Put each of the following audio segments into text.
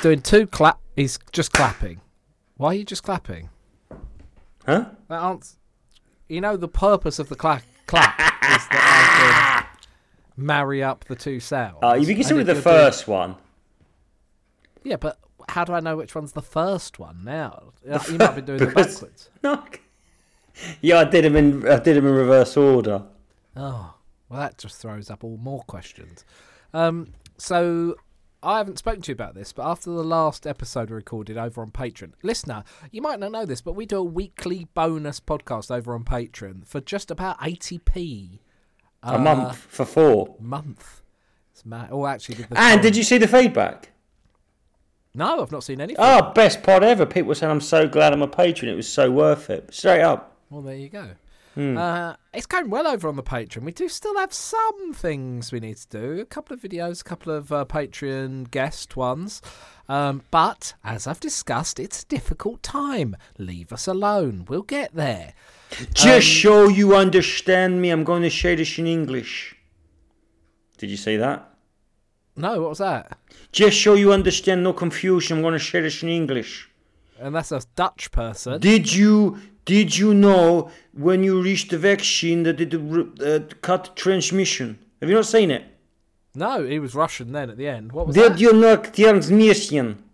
doing two clap. He's just clapping. Why are you just clapping? Huh? That answer. You know the purpose of the clap is that I can marry up the two sounds. You can start with the first one. Yeah, but how do I know which one's the first one now? You might be doing them backwards. No. Yeah, I did them in reverse order. Oh, well, that just throws up all more questions. So I haven't spoken to you about this, but after the last episode we recorded over on Patreon, listener, you might not know this, but we do a weekly bonus podcast over on Patreon for just about 80p. A month for 4. Month. It's mad. Oh, actually, did you see the feedback? No, I've not seen anything. Oh, best pod ever. People were saying, I'm so glad I'm a patron. It was so worth it. Straight up. Well, there you go. It's going well over on the Patreon. We do still have some things we need to do. A couple of videos, a couple of Patreon guest ones. But, as I've discussed, it's a difficult time. Leave us alone. We'll get there. Just so you understand me, I'm going to say this in English. Did you see that? No, what was that? Just so you understand, no confusion, I'm going to say this in English. And that's a Dutch person. Did you know when you reached the vaccine that it cut transmission? Have you not seen it? No, he was Russian then at the end. What was that? Did you not transmission?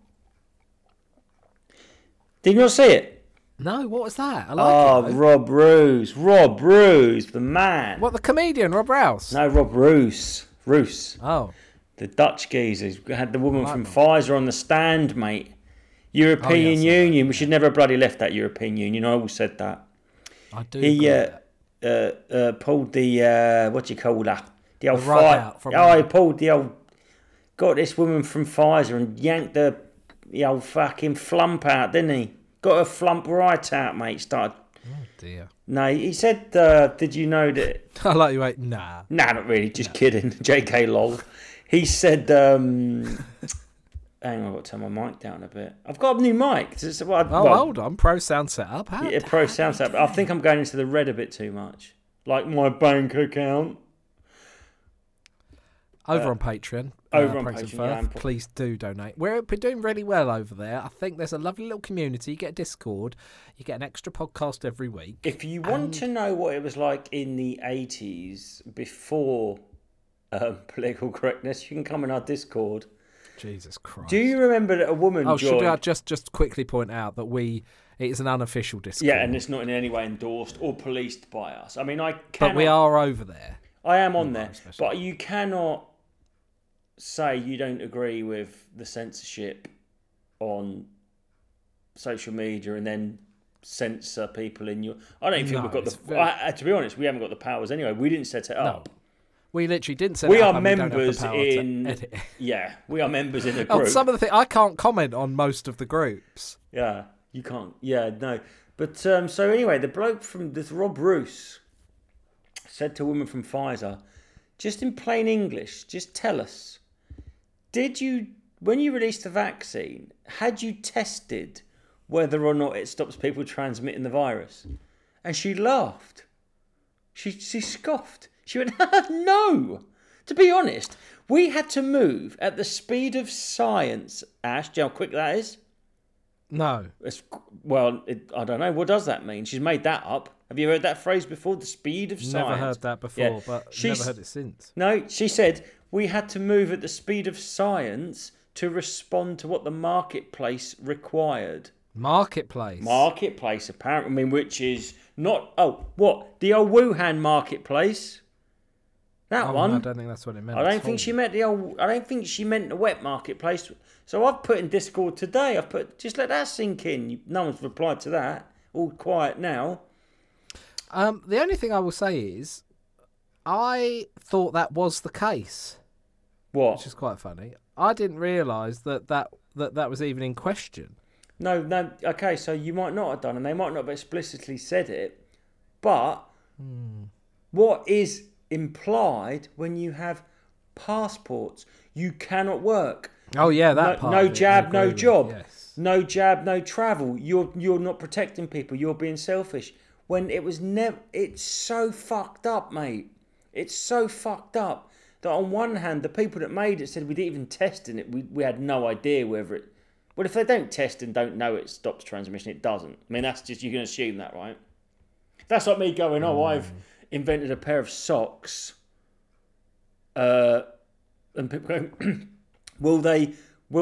Did you not see it? No, what was that? I like it. Rob Roos. Rob Roos, the man. What, the comedian, Rob Rouse? No, Rob Roos. Oh. The Dutch geezer. Had the woman from Pfizer on the stand, mate. European Union. We should never have bloody left that European Union. I always said that. I do. He pulled the what do you call that? The old fight. He pulled the old. Got this woman from Pfizer and yanked the old fucking flump out, didn't he? Got her flump right out, mate. Started. Oh dear. No, he said, "Did you know that?" I like you. Wait, nah. Nah, not really. Just kidding. JK lol. He said. Hang on, I've got to turn my mic down a bit. I've got a new mic. Hold on. Pro sound setup. Pro sound setup. I think I'm going into the red a bit too much. Like my bank account. Over on Patreon. Over on Patreon, please do donate. We're doing really well over there. I think there's a lovely little community. You get a Discord. You get an extra podcast every week. If you want to know what it was like in the 80s before political correctness, you can come in our Discord. Jesus Christ. Do you remember that a woman joined... should I just quickly point out that it is an unofficial Discord. Yeah, and it's not in any way endorsed or policed by us. I mean, But we are over there. I am on there. But you cannot say you don't agree with the censorship on social media and then censor people in your... I don't think we've got the... to be honest, we haven't got the powers anyway. We didn't set it up. No. We literally didn't set it up. We are members in... Yeah, we are members in a group. Some of the things... I can't comment on most of the groups. Yeah, you can't... Yeah, no. But, so anyway, the bloke from... This Rob Roos said to a woman from Pfizer, just in plain English, just tell us, did you... When you released the vaccine, had you tested whether or not it stops people transmitting the virus? And she laughed. She scoffed. She went, no. To be honest, we had to move at the speed of science. Ash, do you know how quick that is? No. I don't know. What does that mean? She's made that up. Have you heard that phrase before? The speed of science. Never heard that before, but never heard it since. No, she said, we had to move at the speed of science to respond to what the marketplace required. Marketplace, apparently. I mean, which is not... Oh, what? The old Wuhan marketplace? That one. I don't think that's what it meant. I don't think she meant the wet marketplace. So I've put in Discord today. Just let that sink in. No one's replied to that. All quiet now. The only thing I will say is, I thought that was the case. What? Which is quite funny. I didn't realise that was even in question. No. Okay, so you might not have done, and they might not have explicitly said it. But what is implied when you have passports? You cannot work. Oh yeah, that part. No jab, no job. Yes. No jab, no travel. You're not protecting people. You're being selfish. When it was never. It's so fucked up, mate. It's so fucked up that on one hand, the people that made it said we didn't even test in it. We had no idea whether it Well, if they don't test and don't know it stops transmission, it doesn't. I mean, that's just, you can assume that, right? That's like me going, I've invented a pair of socks. And people go, will they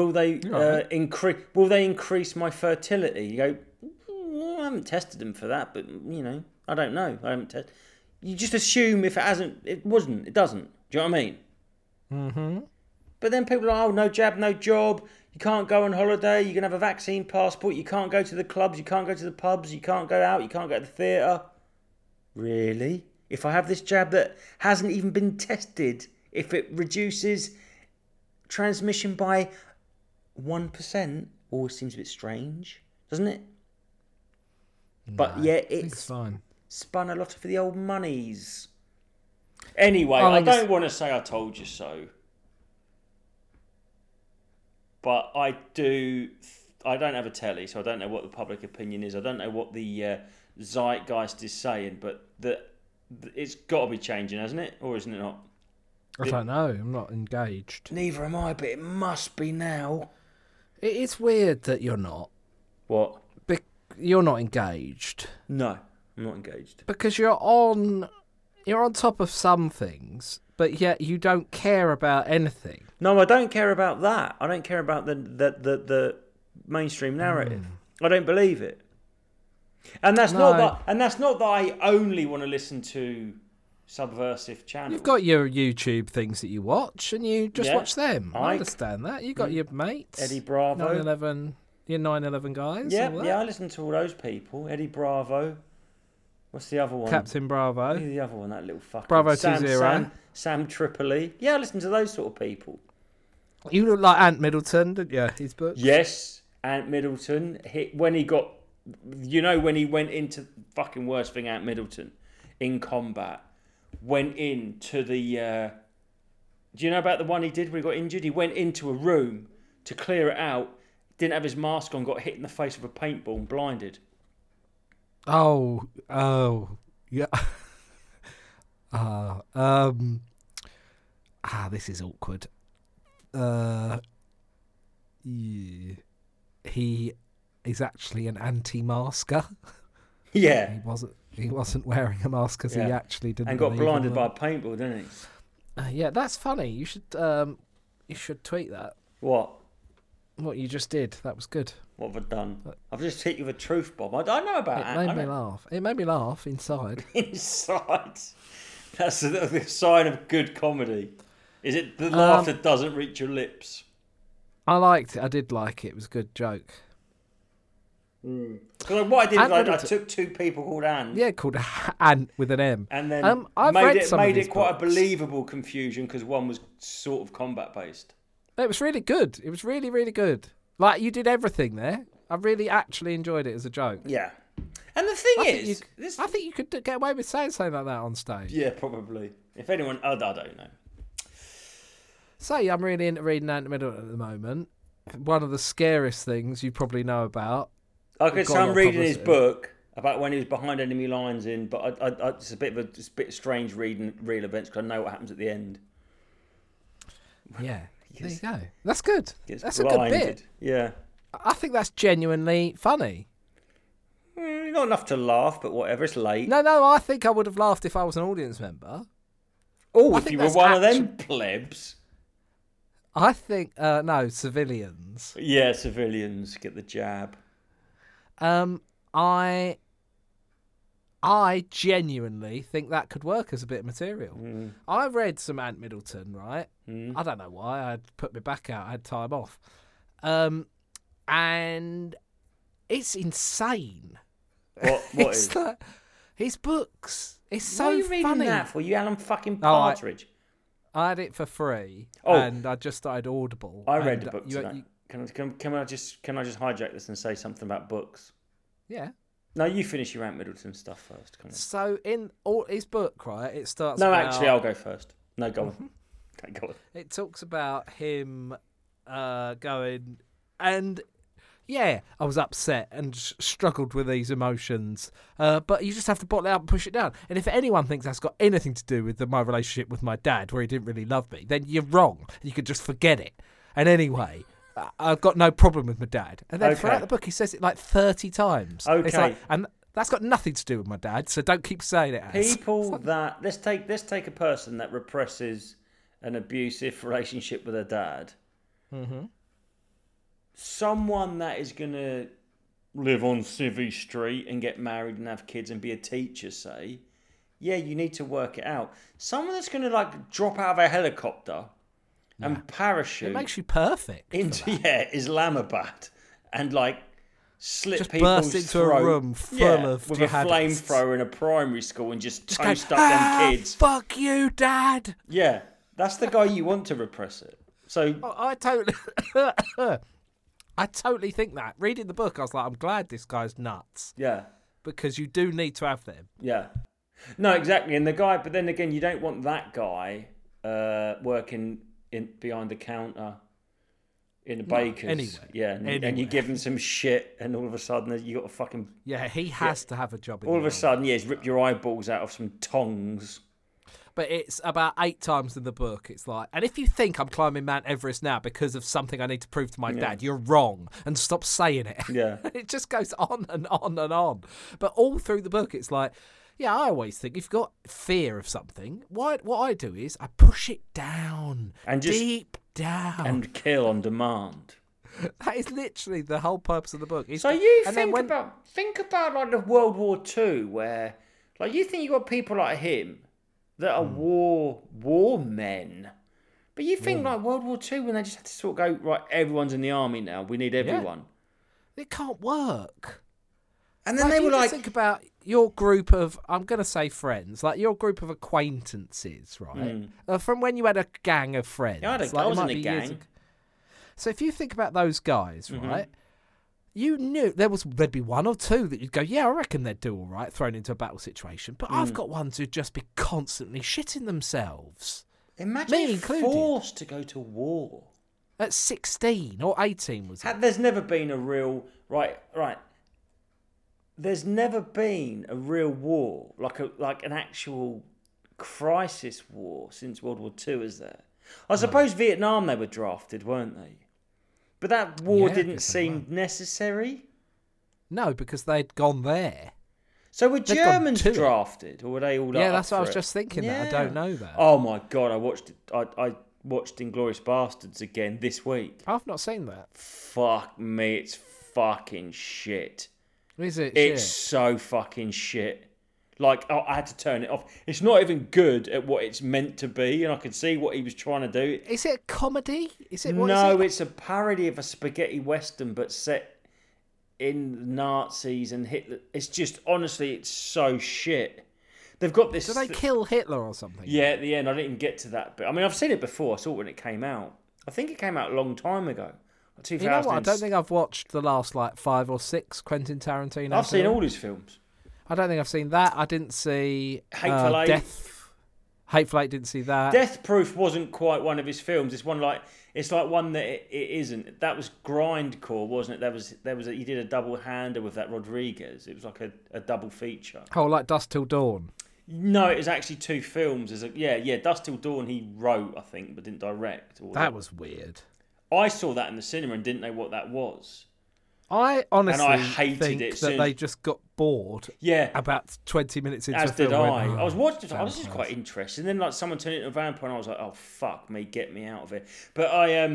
increase my fertility? You go, I haven't tested them for that, but I don't know. I haven't tested. You just assume if it hasn't, it doesn't. Do you know what I mean? Mm-hmm. But then people are, no jab, no job. You can't go on holiday. You can have a vaccine passport. You can't go to the clubs. You can't go to the pubs. You can't go out. You can't go to the theatre. Really? If I have this jab that hasn't even been tested, if it reduces transmission by 1%, always seems a bit strange, doesn't it? But yeah, it's fine. Spun a lot of the old monies. Anyway, I don't want to say I told you so. But I don't have a telly, so I don't know what the public opinion is. I don't know what the zeitgeist is saying, but it's got to be changing, hasn't it? Or isn't it not? I don't know. I'm not engaged. Neither am I, but it must be now. It's weird that you're not. What? You're not engaged. No, I'm not engaged. Because you're on top of some things, but yet you don't care about anything. No, I don't care about that. I don't care about the mainstream narrative. I don't believe it. And that's not that I only want to listen to subversive channels. You've got your YouTube things that you watch, and you just watch them. I understand that. You got your mates, Eddie Bravo, 9/11, your 9/11 guys. Yeah, I listen to all those people. Eddie Bravo. What's the other one? Captain Bravo. Who's the other one? That little fucking Bravo 20. Sam Tripoli. Yeah, I listen to those sort of people. You look like Ant Middleton, didn't you? His book. Yes, Ant Middleton. When he went into fucking worst thing, Ant Middleton in combat. Went into the... do you know about the one he did when he got injured? He went into a room to clear it out, didn't have his mask on, got hit in the face with a paintball and blinded. Oh, yeah. This is awkward. Yeah. He is actually an anti-masker. Yeah. He wasn't wearing a mask because he actually didn't. And got blinded by a paintball, didn't he? Yeah, that's funny. You should tweet that. What? What you just did. That was good. What have I done? I've just hit you with a truth bomb. I know about it. It made me laugh. It made me laugh inside. Inside? That's the sign of good comedy. Is it the laugh that doesn't reach your lips? I liked it. I did like it. It was a good joke. Because what I did was I took two people called Ant. Yeah, called Ant with an M. And then made it quite a believable confusion because one was sort of combat based. It was really good. It was really, really good. Like, you did everything there. I really actually enjoyed it as a joke. Yeah. And the thing is... I think you could get away with saying something like that on stage. Yeah, probably. If anyone... I don't know. Say, I'm really into reading Ant Middleton at the moment. One of the scariest things you probably know about. Okay, so I'm reading his book about when he was behind enemy lines but it's a bit strange reading real events because I know what happens at the end. Yeah. There you go. That's good. That's blinded. A good bit. Yeah. I think that's genuinely funny. Not enough to laugh, but whatever. It's late. No. I think I would have laughed if I was an audience member. Oh, if you were one of them plebs. I think no, civilians. Yeah, civilians get the jab. I genuinely think that could work as a bit of material. I read some Ant Middleton, right? I don't know why. I'd put my back out. I had time off. And it's insane. What is? Like, his books. It's so funny. What are you funny. reading that for? You Alan fucking Partridge. I had it for free, and I just started Audible. I read the book tonight. Can I just hijack this and say something about books? Yeah. No, you finish your Ant Middleton stuff first. Come on. So in his book, right, it starts. No, actually, I'll go first. No, go on. Okay, go on. It talks about him going, and yeah, I was upset and struggled with these emotions, but you just have to bottle it out and push it down. And if anyone thinks that's got anything to do with my relationship with my dad, where he didn't really love me, then you're wrong. You could just forget it. And anyway, I've got no problem with my dad. And then Okay. throughout the book, he says it like 30 times. It's Okay. like, and that's got nothing to do with my dad, so don't keep saying it as. People that let's take a person that represses an abusive relationship with a dad. Mm-hmm. Someone that is gonna live on Civvy Street and get married and have kids and be a teacher, say, yeah, you need to work it out. Someone that's gonna like drop out of a helicopter and parachute It makes you perfect. into Islamabad and like slit Just people's burst into throat. a room full of with jihadists. a flamethrower in a primary school and just Just toast go, up them kids. Fuck you, Dad. Yeah, that's the guy you want to repress it. So I totally, I totally think that. Reading the book, I was like, I'm glad this guy's nuts yeah, because you do need to have them. yeah, no, exactly. And the guy, but then again, you don't want that guy working behind the counter in a baker's. anywhere. Yeah, and you Anywhere. give him some shit, and all of a sudden you got a fucking. Yeah, he has to have a job. In All the of a army. sudden, he's ripped your eyeballs out of some tongs. But it's about 8 times in the book. It's like, and if you think I'm climbing Mount Everest now because of something I need to prove to my dad, you're wrong. And stop saying it. Yeah. It just goes on and on and on. But all through the book, it's like, yeah, I always think if you've got fear of something, what I do is I push it down. And just- deep down. And kill on demand. That is literally the whole purpose of the book. So you and then think about like the World War II, where like you think you got people like him that are war men, but you think like World War II when they just had to sort of go right, everyone's in the army now, we need everyone, it can't work. and then Like, they were you just like, think about your group of, I'm going to say friends, like your group of acquaintances, right? From when you had a gang of friends. I like, was it in might a be years gang. ago. So if you think about those guys, right? You knew there'd be one or two that you'd go, yeah, I reckon they'd do all right, thrown into a battle situation. But I've got ones who'd just be constantly shitting themselves. imagine me being included. forced to go to war. At 16 or 18 was it? There's never been a real right. There's never been a real war, like an actual crisis war since World War II, is there? I suppose Vietnam they were drafted, weren't they? But that war Yeah, I didn't guess they seem necessary. No, because they'd gone there. So were They'd gone Germans to it. drafted, or were they all? Yeah, up that's what I for was it? just thinking. That I don't know that. Oh my god, I watched it. I watched *Inglourious Bastards* again this week. I've not seen that. Fuck me, it's fucking shit. Is it? It's shit? so fucking shit. Like, I had to turn it off. It's not even good at what it's meant to be, and I could see what he was trying to do. Is it a comedy? Is it? What No, is it? it's a parody of a spaghetti western, but set in Nazis and Hitler. It's just, honestly, it's so shit. They've got this. Do they kill Hitler or something? Yeah, at the end, I didn't even get to that bit. I mean, I've seen it before. I saw it when it came out. I think it came out a long time ago. 2000. You know what? I don't think I've watched the last 5 or 6 Quentin Tarantino. I've seen films. all his films. I don't think I've seen that. I didn't see Hateful Eight. Death. Hateful Eight, didn't see that. Death Proof wasn't quite one of his films. It's one like one that it isn't. That was Grindcore, wasn't it? He did a double hander with that Rodriguez. It was like a double feature. Oh, like Dusk Till Dawn. No, it was actually 2 films. Dust Till Dawn he wrote, I think, but didn't direct. That was weird. I saw that in the cinema and didn't know what that was. I honestly hated think it that soon. they just got bored Yeah, about 20 minutes into as the film. did and I. went, I was watching. This is vampires. quite interesting. Then like someone turned it into a vampire, and I was like, "Oh fuck me, get me out of it." But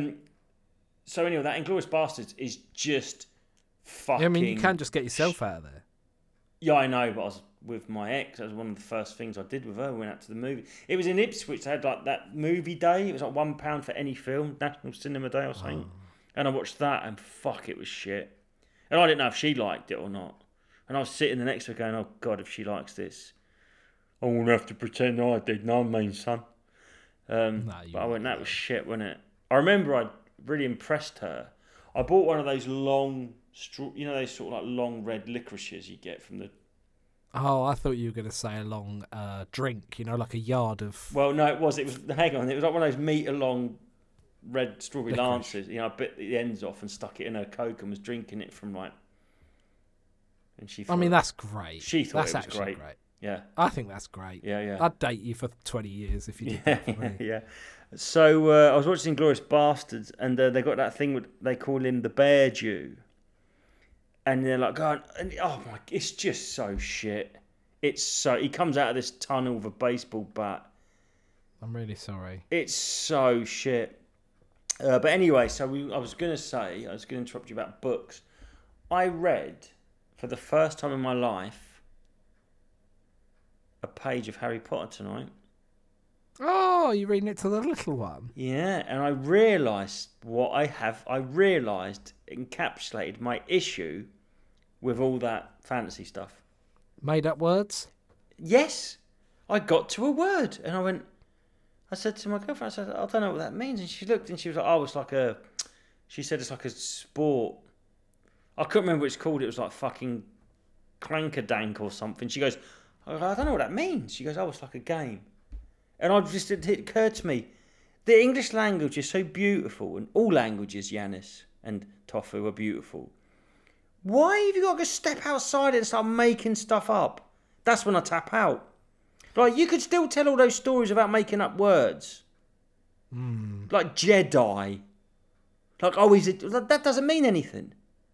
So anyway, that *Inglourious Bastards* is just fucking. Yeah, I mean, you can just get yourself out of there. Yeah, I know, but I was with my ex. That was one of the first things I did with her. We went out to the movie. It was in Ipswich. They had like that movie day. It was like £1 for any film, National Cinema Day or something. And I watched that, and fuck, it was shit. And I didn't know if she liked it or not. And I was sitting the next to her going, "Oh God, if she likes this, I won't have to pretend I did. No, I mean, son." But I went, "That was shit, wasn't it?" I remember I really impressed her. I bought one of those long, those sort of like long red licorices you get from the. Oh, I thought you were going to say a long drink, like a yard of... Well, no, it was. Hang on, it was like one of those metre-long red strawberry Licorice. lances. I bit the ends off and stuck it in her Coke and was drinking it from like. And she. I mean, that's great. She thought that's it was actually great. Yeah. I think that's great. Yeah, yeah. I'd date you for 20 years if you did that for me. Yeah. So I was watching Glorious Bastards, and they got that thing with, they call him the Bear Jew, and they're like going, oh my, it's just so shit. It's so, he comes out of this tunnel with a baseball bat. I'm really sorry. It's so shit. But anyway, so I was going to interrupt you about books. I read, for the first time in my life, a page of Harry Potter tonight. Oh, you're reading it to the little one? Yeah, and I realised encapsulated my issue with all that fantasy stuff. Made up words? Yes, I got to a word, and I said to my girlfriend, I said, I don't know what that means. And she looked and she was like, oh, she said it's like a sport. I couldn't remember what it's called. It was like fucking Clankerdank or something. She goes, I don't know what that means. She goes, oh, it's like a game. And it occurred to me, the English language is so beautiful, and all languages, Yanis and Tofu, are beautiful. Why have you got to go step outside and start making stuff up? That's when I tap out. Like, you could still tell all those stories about making up words. Like Jedi. Like, oh, that doesn't mean anything.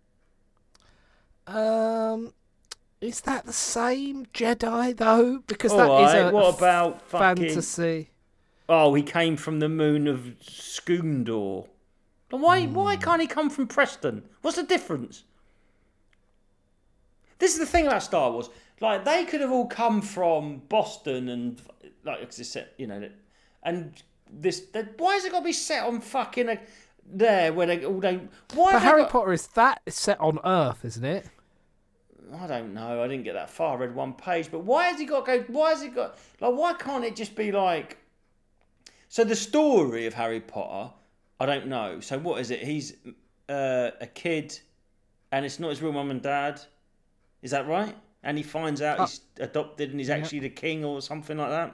Is that the same Jedi, though? Because what about fantasy? Oh, he came from the moon of Skoondor. Why can't he come from Preston? What's the difference? This is the thing about Star Wars. Like, they could have all come from Boston and, like, you know, and this. Why has it got to be set on fucking there where they all don't? Why? But Harry Potter is set on Earth, isn't it? I don't know. I didn't get that far. I read one page. But why has he got to go? Why has he got like? Why can't it just be like? So the story of Harry Potter, I don't know. So what is it? He's a kid, and it's not his real mum and dad. Is that right? And he finds out he's adopted and he's actually the king or something like that.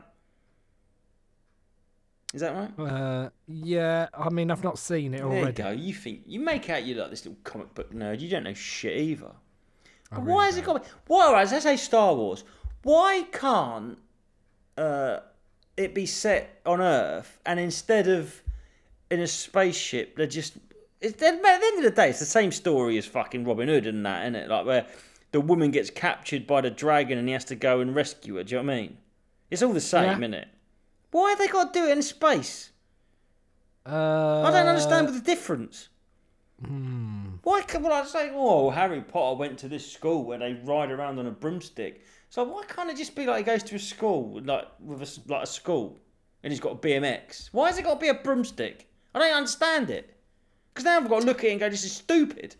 Is that right? Yeah. I mean, I've not seen it already. There you go. You make out you're like this little comic book nerd. You don't know shit either. But really why has it got? Why? Right, let's say Star Wars. Why can't it be set on Earth and instead of in a spaceship, they're just? At the end of the day, it's the same story as fucking Robin Hood and that, isn't it? Like where the woman gets captured by the dragon and he has to go and rescue her. Do you know what I mean? It's all the same, isn't it? Why have they got to do it in space? I don't understand the difference. Why can't I say, oh, Harry Potter went to this school where they ride around on a broomstick? So why can't it just be like he goes to a school, like with a school, and he's got a BMX? Why has it got to be a broomstick? I don't understand it. Because now I've got to look at it and go, this is stupid.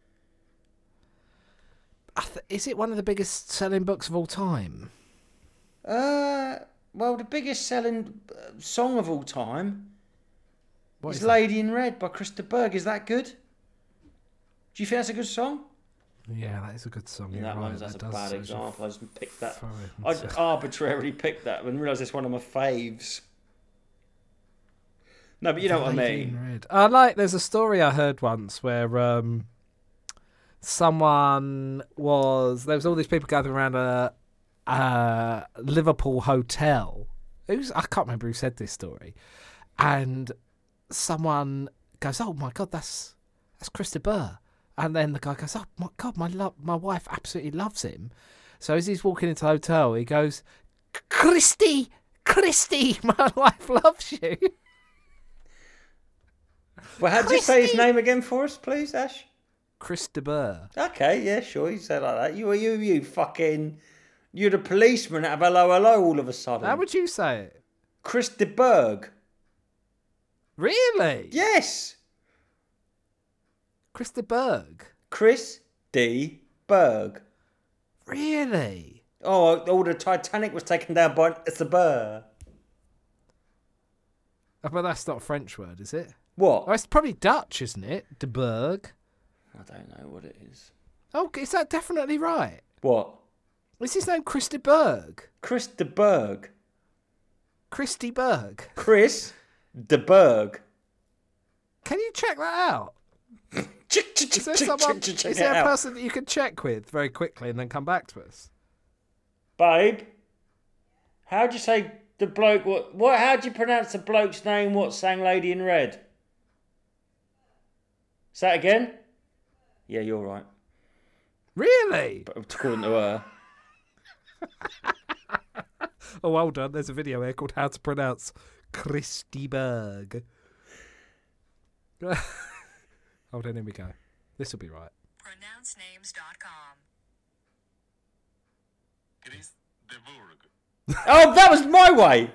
Is it one of the biggest selling books of all time? Well, the biggest selling song of all time is that? Lady in Red by Krista Berg. Is that good? Do you think that's a good song? Yeah, that is a good song. That's a bad example. I just picked that. I arbitrarily picked that and realised it's one of my faves. No, but you know what I mean. There's a story I heard once where there was all these people gathering around a Liverpool hotel. I can't remember who said this story, and someone goes, "Oh my God, that's Krista Burr." And then the guy goes, "Oh my God, my wife absolutely loves him." So as he's walking into the hotel, he goes, Christy, my wife loves you." Well, how do you say his name again for us, please, Ash? Krista Burr. Okay, yeah, sure, you said like that. You're the policeman out of Hello all of a sudden. How would you say it? Krista Berg. Really? Yes. Krista Berg. Chris D. Berg. Really? Oh, the Titanic was taken down by it's a Burr. Oh, but that's not a French word, is it? What? Oh, it's probably Dutch, isn't it? De Berg. I don't know what it is. Oh, is that definitely right? What? Is his name Krista Berg? Chris de Berg. Christy Berg. Chris de Berg. Can you check that out? Is there a person that you can check with very quickly and then come back to us? Babe, How'd you say the bloke? What? How'd you pronounce the bloke's name? What sang Lady in Red? Say that again. Yeah, you're right. Really? But according to her. Oh, well done. There's a video here called How to Pronounce Christy Berg. Hold on, here we go. This will be right. Pronouncenames.com. Chris de Burgh. Oh, that was my way.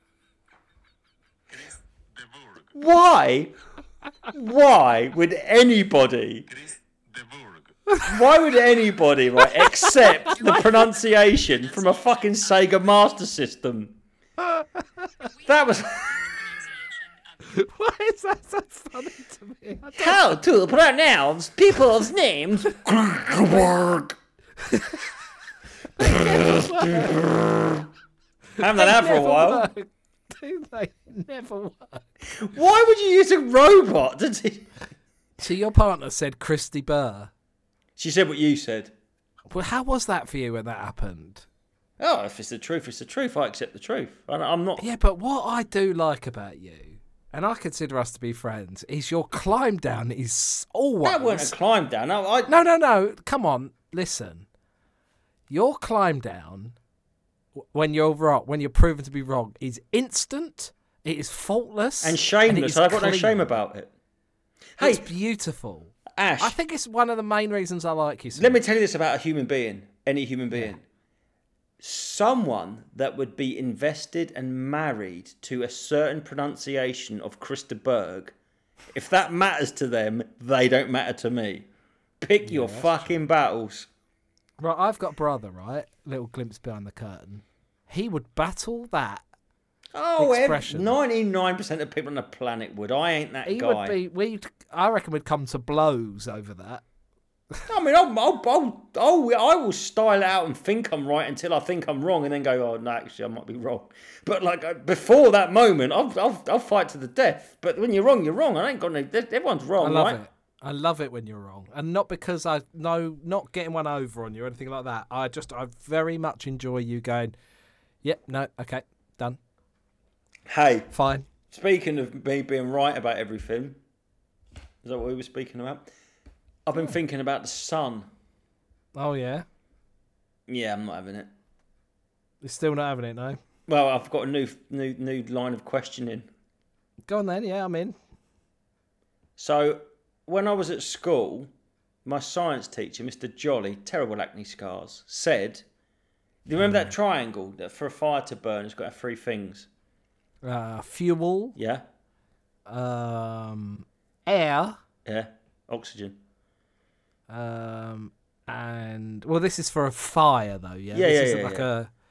Chris de Burgh. Why? Why would anybody? Chris de Burgh. Why would anybody, right, accept the pronunciation from a fucking Sega Master System? That was. Why is that so funny to me? How to pronounce people's names? Haven't done that for a while. Do they never work? Why would you use a robot? So your partner said Christy Burr. She said what you said. Well, how was that for you when that happened? Oh, if it's the truth, it's the truth. I accept the truth. I'm not. Yeah, but what I do like about you, and I consider us to be friends, is your climb down is always... That weren't a climb down. No. No. Come on, listen. Your climb down, when you're wrong, when you're proven to be wrong, is instant, it is faultless... And shameless. I've got no shame about it. Hey, it's beautiful. Ash. I think it's one of the main reasons I like you so Let me much. tell you this about a human being, any human being. Yeah. Someone that would be invested and married to a certain pronunciation of Christa Berg, if that matters to them, they don't matter to me. Pick your fucking battles. Right, I've got a brother, right? Little glimpse behind the curtain. He would battle that expression. 99% of people on the planet would. I ain't that guy. I reckon we'd come to blows over that. I mean, I will style it out and think I'm right until I think I'm wrong, and then go, oh no, actually I might be wrong. But like before that moment, I'll fight to the death. But when you're wrong, you're wrong. I ain't got no. Everyone's wrong, I love right? it. I love it when you're wrong, and not because I know, not getting one over on you or anything like that. I very much enjoy you going, yep, no, okay, done. Hey, fine. Speaking of me being right about everything, is that what we were speaking about? I've been thinking about the sun. Oh, yeah? Yeah, I'm not having it. You're still not having it, no? Well, I've got a new line of questioning. Go on then, yeah, I'm in. So, when I was at school, my science teacher, Mr. Jolly, terrible acne scars, said, do you remember that triangle that for a fire to burn, it's got to have three things? Fuel. Yeah. Air. Yeah. Oxygen. And well, this is for a fire though, yeah. This isn't like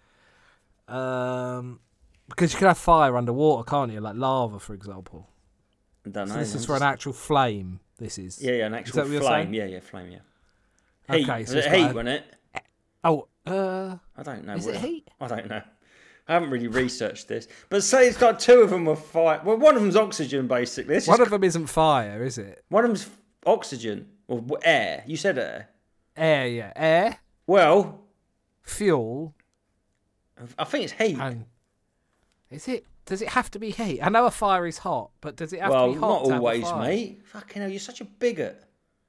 a because you can have fire underwater, can't you? Like lava, for example. I don't know. So this is for an actual flame. This is. Yeah, an actual flame. Yeah, flame. Yeah. Heat. Okay, so it's heat, wasn't it? Oh, I don't know. Is it heat? I don't know. I haven't really researched this, but say it's got two of them with fire. Well, one of them's oxygen, basically. One of them isn't fire, is it? One of them's oxygen or air. You said air. Air, yeah. Air. Well, fuel. I think it's heat. And is it? Does it have to be heat? I know a fire is hot, but does it have to be hot? Well, not always, to mate. Fucking hell, you're such a bigot.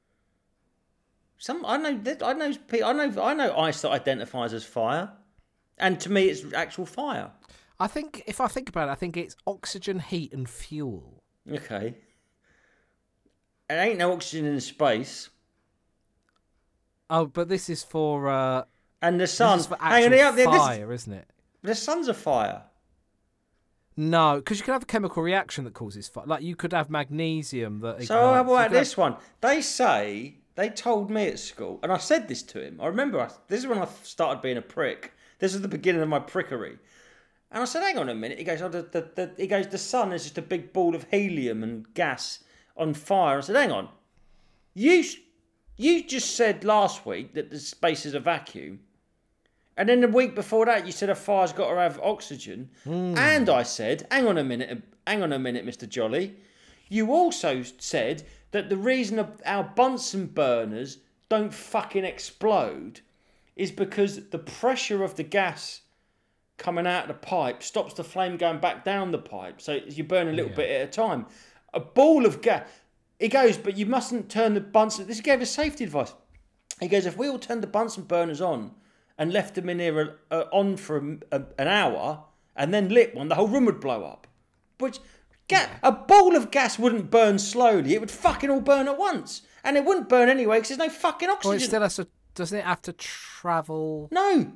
I know ice that identifies as fire, and to me, it's actual fire. I think if I think about it, I think it's oxygen, heat, and fuel. Okay. It ain't no oxygen in space. Oh, but this is for. And the sun. This is for actual fire, isn't it? The sun's a fire. No, because you could have a chemical reaction that causes fire. Like you could have magnesium that. So how about this one? They told me at school, and I said this to him. I remember this is when I started being a prick. This is the beginning of my prickery. And I said, hang on a minute. He goes, the sun is just a big ball of helium and gas on fire. I said, hang on. You just said last week that the space is a vacuum. And then the week before that, you said a fire's got to have oxygen. And I said, hang on a minute, Mr. Jolly. You also said that the reason our Bunsen burners don't fucking explode is because the pressure of the gas coming out of the pipe stops the flame going back down the pipe. So you burn a little bit at a time. A ball of gas. He goes, but you mustn't turn the Bunsen. This gave us safety advice. He goes, if we all turned the Bunsen burners on and left them in here on for an hour and then lit one, the whole room would blow up. Which a ball of gas wouldn't burn slowly. It would fucking all burn at once. And it wouldn't burn anyway because there's no fucking oxygen. Well, it still has to, doesn't it have to travel? No.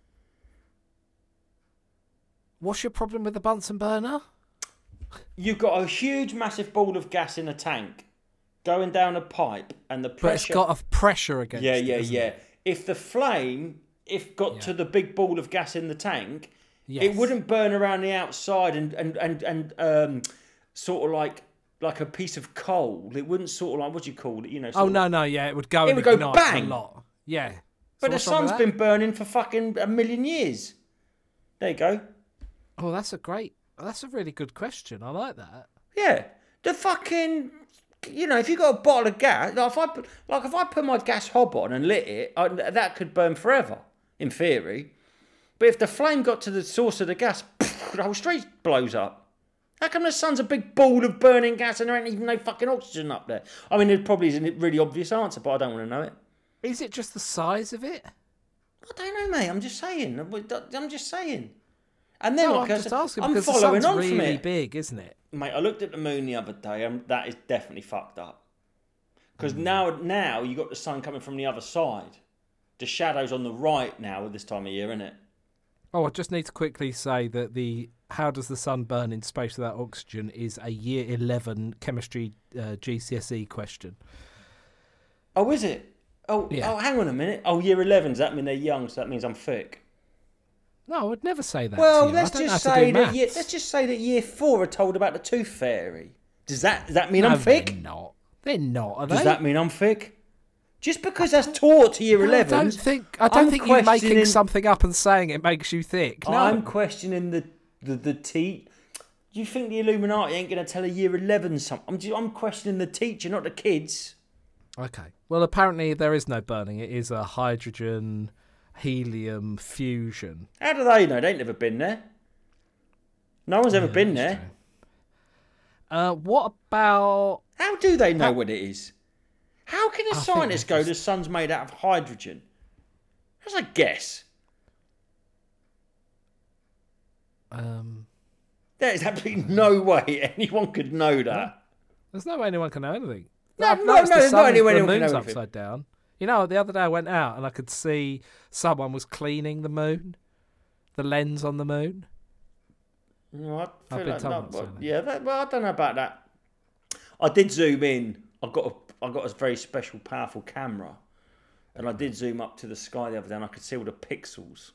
What's your problem with the Bunsen burner? You've got a huge, massive ball of gas in a tank going down a pipe, and the pressure. But it's got a pressure against it. Yeah. If the flame, got to the big ball of gas in the tank, Yes. it wouldn't burn around the outside and sort of like a piece of coal. It wouldn't sort of like, what do you call it? You know. Oh no, yeah, it would go. It would go ignite bang. a lot. Yeah. But So the what's wrong with sun's that? been burning for fucking a million years. There you go. Oh, that's a really good question. I like that. Yeah, the fucking, if you got a bottle of gas, if I put my gas hob on and lit it, that could burn forever, in theory. But if the flame got to the source of the gas, the whole street blows up. How come the sun's a big ball of burning gas and there ain't even no fucking oxygen up there? I mean, there probably is a really obvious answer, but I don't want to know it. Is it just the size of it? I don't know, mate. I'm just saying. And then, No, like I'm I just said, asking I'm because the following sun's on from really it. big, isn't it? Mate, I looked at the moon the other day, and that is definitely fucked up. Because now you got the sun coming from the other side. The shadow's on the right now at this time of year, isn't it? Oh, I just need to quickly say that the how does the sun burn in space without oxygen is a year 11 chemistry GCSE question. Oh, is it? Oh, Yeah. oh, hang on a minute. Oh, year 11, does that mean they're young, so that means I'm thick? No, I would never say that. Well, to you. let's I don't just have to say do that maths. let's just say that year 4 are told about the tooth fairy. Does that mean No, I'm thick? They're not. They're not. Are Does they? that mean I'm thick? Just because that's taught to year No, 11. I don't think you making questioning- something up and saying it makes you thick. No. I'm questioning the Do you think the Illuminati ain't going to tell a year 11 something? I'm questioning the teacher, not the kids. Okay. Well, apparently there is no burning. It is a hydrogen helium fusion. How do they know? They ain't never been there. No one's ever been that's there. What about? How do they know what it is? How can a think scientist they go, the sun's made out of hydrogen? That's a guess. There is absolutely no way anyone could know that. There's no way anyone can know anything. No, I've no, noticed no, the there's sun- not anyone the who can moon's know anything. upside down. You know, the other day I went out and I could see someone was cleaning the moon, the lens on the moon. No, I I've feel been like told no, not to say that. yeah, well, I don't know about that. I did zoom in. I got a very special, powerful camera, and I did zoom up to the sky the other day, and I could see all the pixels.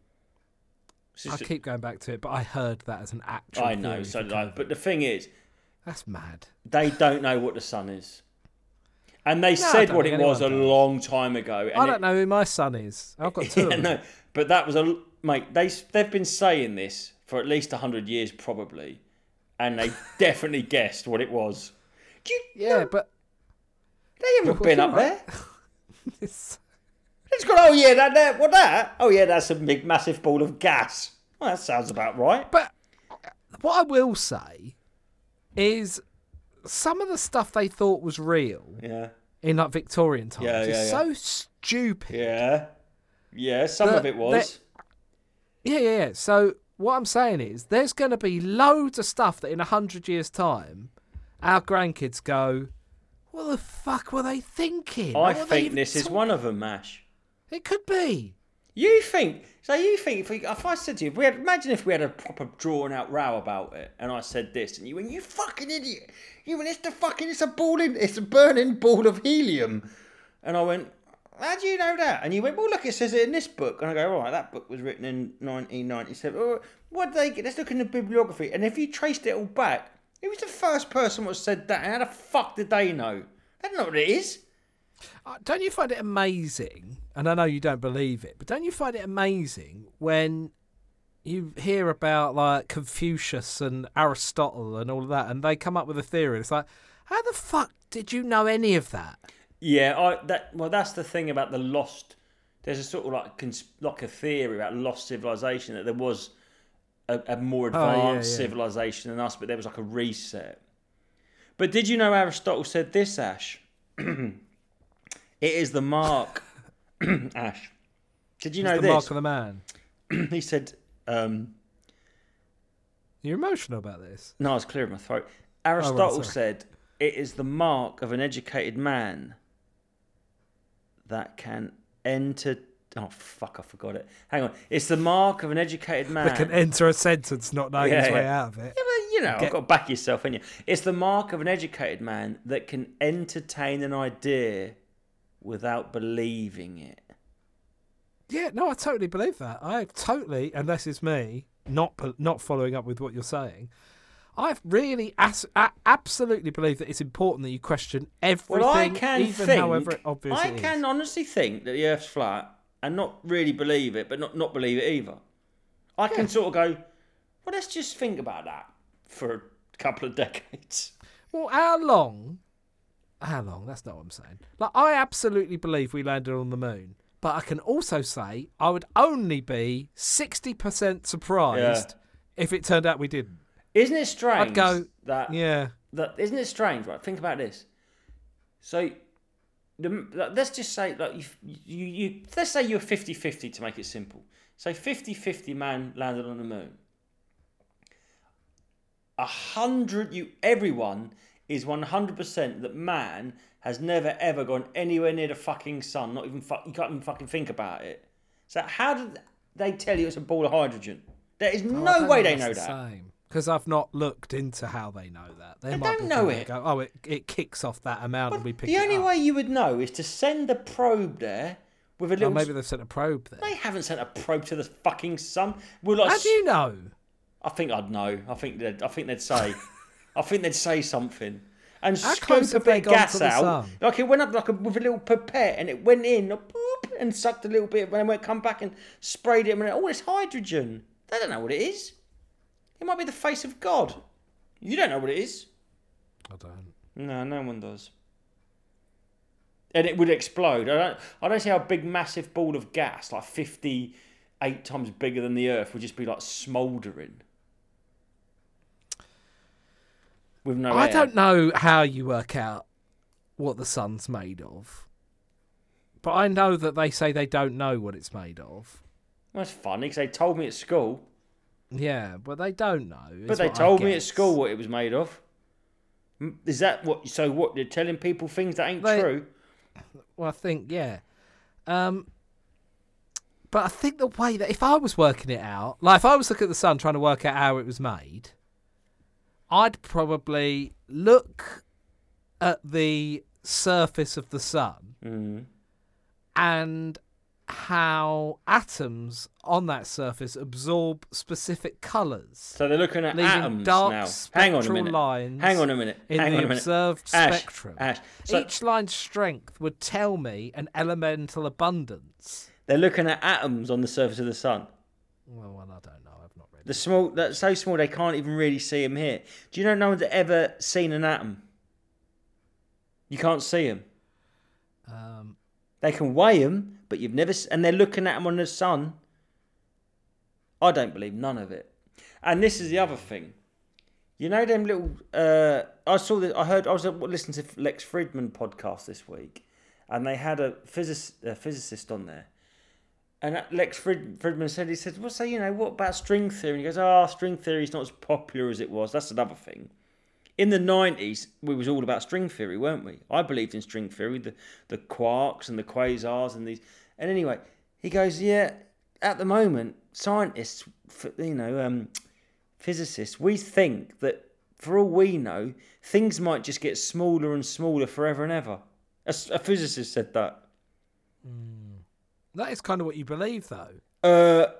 It's I just- keep going back to it, but I heard that as an actual. I know, theory so for did I. COVID. But the thing is, That's mad. they don't know what the sun is, and they I said don't what think it was a anyone does. long time ago. And I don't know who my son is. I've got two. Yeah, of them. no, but that was mate. They've been saying this for at least 100 years, probably, and they definitely guessed what it was. Do you Yeah, know, but they haven't been up there. it's, It's got, oh yeah, that, what that? Oh yeah, that's a big, massive ball of gas. Well, that sounds about right. but what I will say is some of the stuff they thought was real Yeah, in like Victorian times Yeah, is yeah, yeah. so stupid. yeah. Some of it was. Yeah. So what I'm saying is there's going to be loads of stuff that in 100 years' time our grandkids go, what the fuck were they thinking? I What were they think even this is talk-" one of them, Mash. It could be. You think if I said to you, imagine if we had a proper drawn out row about it, and I said this, and you went, you fucking idiot. You went, it's a burning ball of helium. And I went, how do you know that? And you went, well, look, it says it in this book. And I go, all right, that book was written in 1997. Oh, what did they get? Let's look in the bibliography. And if you traced it all back, who was the first person that said that? And how the fuck did they know? They don't know what it is. Don't you find it amazing? And I know you don't believe it, but don't you find it amazing when you hear about like Confucius and Aristotle and all of that, and they come up with a theory? It's like, how the fuck did you know any of that? Yeah, that's the thing about the lost. There's a sort of like a theory about lost civilization, that there was a more Oh, yeah, advanced yeah. civilization than us, but there was like a reset. But did you know Aristotle said this, Ash? It is the mark, Ash. Did you It's know the this? mark of the man. He said, You're emotional about this. no, I was clearing my throat. right, Aristotle sorry. said, it is the mark of an educated man that can enter... Oh, fuck, I forgot it. Hang on. It's the mark of an educated man. That can enter a sentence not knowing his Yeah, way yeah. out of it. Yeah, but, you know, I've Get- got to back yourself, ain't you? It's the mark of an educated man that can entertain an idea without believing it. Yeah, no, I totally believe that. I totally, unless it's me, not following up with what you're saying, I really absolutely believe that it's important that you question everything, Well, I can even think... however obvious I it is. can honestly think that the Earth's flat and not really believe it, but not believe it either. I can sort of go, well, let's just think about that for a couple of decades. Well, how long? That's not what I'm saying. Like, I absolutely believe we landed on the moon, but I can also say I would only be 60% surprised if it turned out we didn't. Isn't it strange I'd go, that... yeah. Isn't it strange, right? Think about this. So, let's just say, like, you let's say you're 50-50 to make it simple. So 50-50 man landed on the moon. 100, everyone is 100% that man has never ever gone anywhere near the fucking sun. Not even you can't even fucking think about it. So how did they tell you it's a ball of hydrogen? There is no way they know that. Because I've not looked into how they know that. They might don't be know thinking, it. Go, oh, it kicks off that amount and we pick The it only up. way you would know is to send a probe there with a little. Oh, maybe they've sent a probe there. They haven't sent a probe to the fucking sun. We're like, How do you know? I think I'd know. I think they'd say. I think they'd say something. And How scoop close a have they bit of gone gas to the out. sun? Like it went up with a little pipette and it went in boop, and sucked a little bit and then come back and sprayed it and went, oh, it's hydrogen. They don't know what it is. It might be the face of God. You don't know what it is. I don't. No, no one does. And it would explode. I don't see how a big massive ball of gas, like 58 times bigger than the Earth, would just be like smouldering. With no I air. don't know how you work out what the sun's made of. But I know that they say they don't know what it's made of. That's funny because they told me at school. Yeah, but they don't know. But they told me at school what it was made of. Is that what? So what? They're telling people things that ain't true. Well, I think, yeah. But I think the way that if I was working it out, like if I was looking at the sun trying to work out how it was made, I'd probably look at the surface of the sun and how atoms on that surface absorb specific colours. So they're looking at leaving atoms dark now. spectral lines Hang on a minute. in Hang the on a minute. observed Ash, spectrum. Ash. So Each line's strength would tell me an elemental abundance. they're looking at atoms on the surface of the sun. Well, I don't know. I've not read The small, that's so small they can't even really see them here. Do you know no one's ever seen an atom? You can't see them. They can weigh them, but you've never. And they're looking at them on the sun. I don't believe none of it. And this is the other thing. You know them little. I saw that. I was listening to Lex Fridman podcast this week, and they had a physicist on there. And Lex Fridman said, well, so, what about string theory? And he goes, string theory is not as popular as it was. That's another thing. In the 90s, we was all about string theory, weren't we? I believed in string theory, the quarks and the quasars and these. And anyway, he goes, yeah, at the moment, scientists, physicists, we think that for all we know, things might just get smaller and smaller forever and ever. A physicist said that. That is kind of what you believe, though.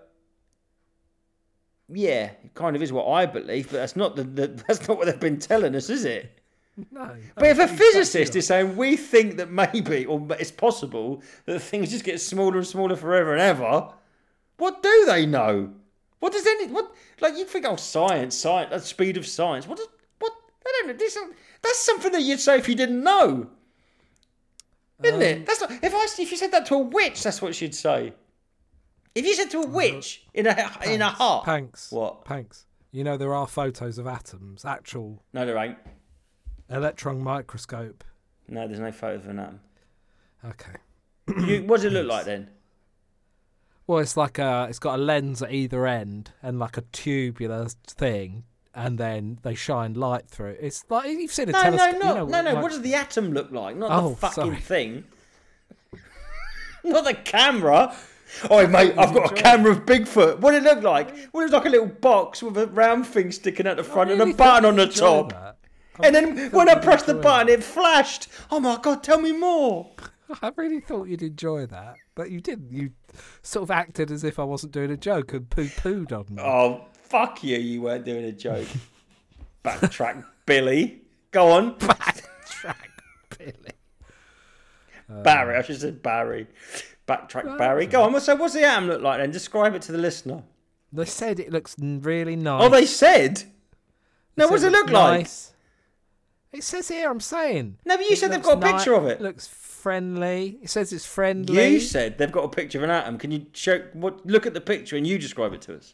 Yeah, it kind of is what I believe, but that's not that's not what they've been telling us, is it? No. But if a physicist is saying we think that maybe, or it's possible, that things just get smaller and smaller forever and ever, what do they know? What does you think, science, the speed of science. What? I don't know. That's something that you'd say if you didn't know, isn't it? That's not. If you said that to a witch, that's what she'd say. If you said to a witch in a hut, Panks. What? Panks. You know there are photos of atoms, actual No, there ain't. electron microscope. No, there's no photo of an atom. Okay. What does it look like then? Well, it's like it's got a lens at either end and like a tubular thing, and then they shine light through it. It's like you've seen a No, telescope. no. What does the atom look like? Not Oh, the fucking sorry. thing. Not the camera. Oh, mate, I've got a camera of Bigfoot. What did it look like? Well, it was like a little box with a round thing sticking out the front and a button on the top. And then when I pressed the button, it flashed. Oh my God, tell me more. I really thought you'd enjoy that, but you didn't. You sort of acted as if I wasn't doing a joke and poo-pooed on me. Oh, fuck you. You weren't doing a joke. Backtrack, Billy. Go on. Backtrack, Billy. Barry. I should have said Barry. Backtrack, Barry. Go on. So what's the atom look like then? Describe it to the listener. They said it looks really nice. Oh, they said? No, what does it look like? Nice. It says here, I'm saying. No, but you said they've looks got a picture of it. It looks friendly. It says it's friendly. You said they've got a picture of an atom. Can you show? Look at the picture and you describe it to us.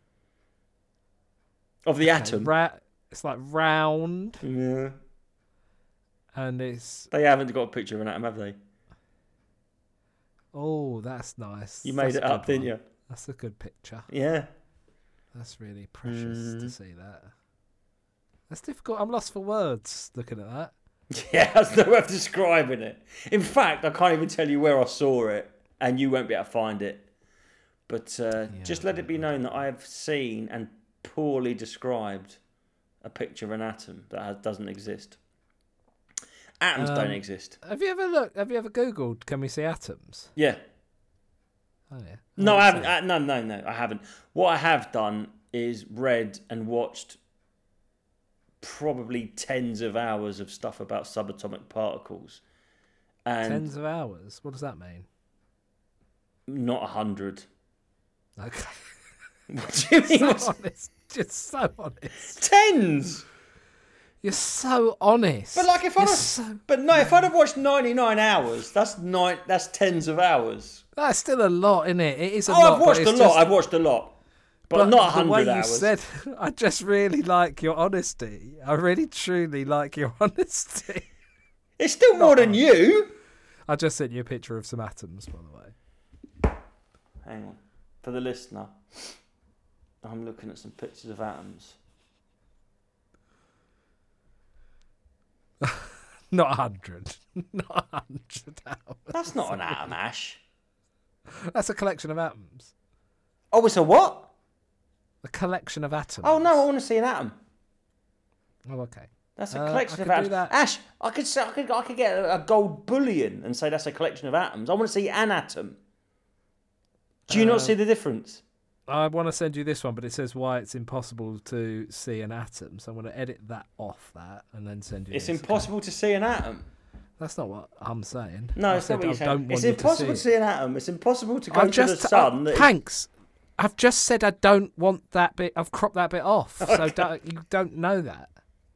Of the atom. It's like round, Yeah. and it's... They haven't got a picture of an atom, have they? Oh, that's nice. You made That's it a up, good didn't one. you? That's a good picture. Yeah. That's really precious to see that. That's difficult. I'm lost for words looking at that. Yeah, that's no way of describing it. In fact, I can't even tell you where I saw it, and you won't be able to find it. But just let it be known that I have seen and poorly described a picture of an atom that doesn't exist. Atoms don't exist. Have you ever Googled, can we see atoms? Yeah. Oh, yeah. No, I haven't. No, I haven't. What I have done is read and watched probably tens of hours of stuff about subatomic particles. And Tens of hours? What does that mean? not 100. Okay. What do you mean? So honest. Just so honest. Tens! You're so honest. But like if You're if I'd have watched 99 hours, that's tens of hours. That's still a lot, isn't it? It is a Oh, lot. I've watched but a it's lot. just- I've watched a lot. But not the way 100 you hours. said, I just really like your honesty. I really, truly like your honesty. It's still more than you. I just sent you a picture of some atoms, by the way. Hang on. For the listener, I'm looking at some pictures of atoms. Not 100. Not 100 hours. That's not an atom, Ash. That's a collection of atoms. Oh, it's a what? A collection of atoms. Oh, no, I want to see an atom. Oh, okay. That's a I collection of could do atoms. that. Ash, I could get a gold bullion and say that's a collection of atoms. I want to see an atom. Do you not see the difference? I want to send you this one, but it says why it's impossible to see an atom. So I'm going to edit that off that and then send you It's this. impossible to see an atom. That's not what I'm saying. No, I it's not said what you're I saying. don't want It's you impossible to see see an atom. It's impossible to go I've to the sun. Hanks, I've just said I don't want that bit. I've cropped that bit off. So you don't know that.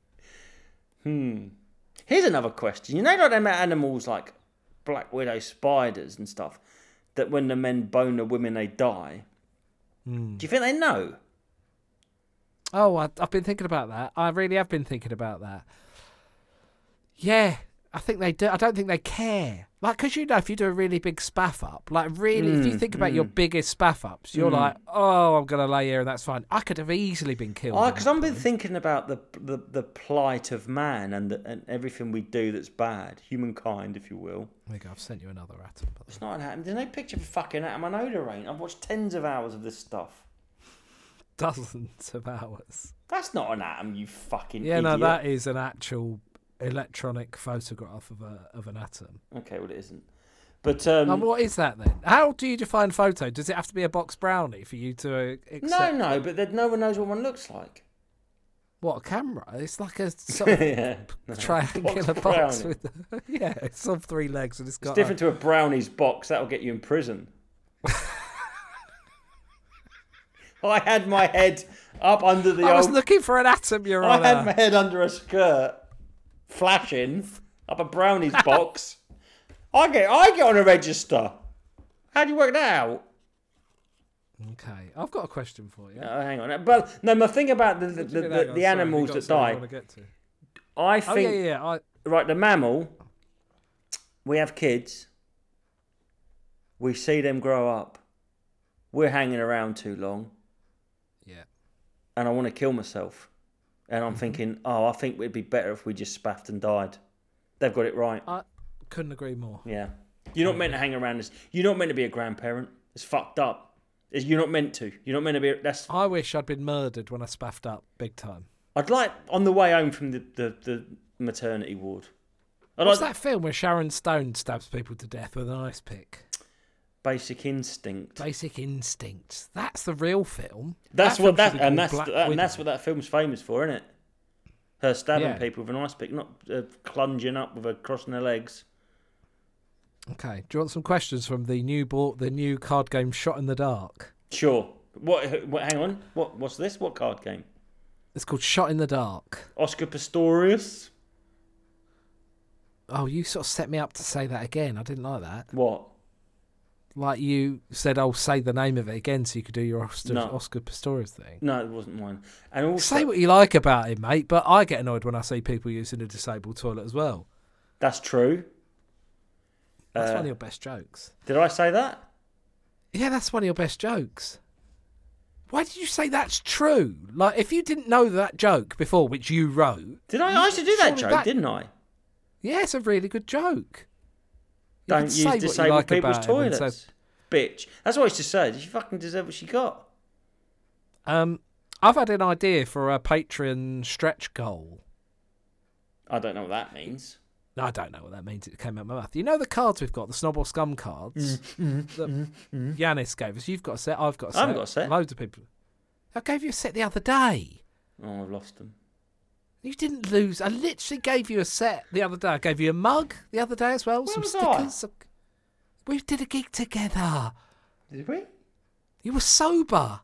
Here's another question. You know, like them animals like black widow spiders and stuff, that when the men bone the women, they die. Do you think they know? Oh, I've been thinking about that. I really have been thinking about that. Yeah, I think they do. I don't think they care. Like, because you know, if you do a really big spaff up, like really, if you think about your biggest spaff ups, you're like, oh, I'm going to lay here and that's fine. I could have easily been killed. Oh, because I've been thinking about the plight of man and everything we do that's bad. Humankind, if you will. There you go. I've sent you another atom. It's not an atom. There's no picture of a fucking atom. I know there ain't. I've watched tens of hours of this stuff. Dozens of hours. That's not an atom, you fucking Yeah, idiot. no, that is an actual electronic photograph of an atom. Okay, well, it isn't. But And what is that then? How do you define photo? Does it have to be a box brownie for you to accept? no, but no one knows what one looks like. What, a camera? It's like a sort of Yeah. triangular box brownie. with yeah, it's on three legs and it's got It's different to a brownie's box. That'll get you in prison. I had my head up under the I was old... looking for an atom, Your I had Honour. my head under a skirt, flashing up a brownie's box. I get on a register. How do you work that out? Okay, I've got a question for you. Hang on. But no, my thing about the animals that die, I Oh think, yeah. right, the mammal, we have kids, we see them grow up, we're hanging around too long, Yeah. and I want to kill myself. And Mm-hmm. I'm thinking, I think it'd be better if we just spaffed and died. They've got it right. I couldn't agree more. Yeah. You're not meant to hang around this. You're not meant to be a grandparent. It's fucked up. You're not meant to. You're not meant to be. I wish I'd been murdered when I spaffed up big time. I'd like, on the way home from the maternity ward. What's that film where Sharon Stone stabs people to death with an ice pick? Basic Instinct. Basic Instinct. That's the real film. That's That what film should that be and called that's Black and that's Widow. what that film's famous for, isn't it? Her stabbing Yeah. people with an ice pick, not clunging up with her crossing her legs. Okay. Do you want some questions from the new card game Shot in the Dark? Sure. What? Hang on. What's this? What card game? It's called Shot in the Dark. Oscar Pistorius. Oh, you sort of set me up to say that again. I didn't like that. What? Like you said, I'll say the name of it again so you could do your No. Oscar Pistorius thing. No, it wasn't mine. And also, Say what you like about him, mate, but I get annoyed when I see people using a disabled toilet as well. that's true. That's one of your best jokes. Did I say that? Yeah, that's one of your best jokes. Why did you say that's true? Like, if you didn't know that joke before, which you wrote... Did I? I used to do that surely joke, didn't I? Yeah, it's a really good joke. You Don't can say what use you disabled like people's about him and toilets. say- Bitch. That's what I used to say. Did she fucking deserve what she got? I've had an idea for a Patreon stretch goal. I don't know what that means. I don't know what that means. It came out of my mouth. You know the cards we've got, the Snob or Scum cards that Yanis gave us? You've got a set, I've got a set. I haven't got a set. Loads of people. I gave you a set the other day. Oh, I've lost them. You didn't lose. I literally gave you a set the other day. I gave you a mug the other day as well. Where some was I? stickers. We did a gig together. Did we? You were sober.